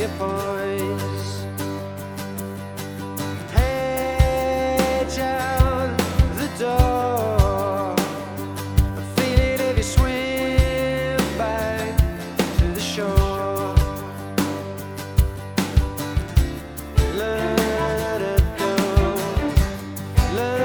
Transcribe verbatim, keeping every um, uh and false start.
your voice. Head out the door, feel it if you swim back to the shore. Let it go, let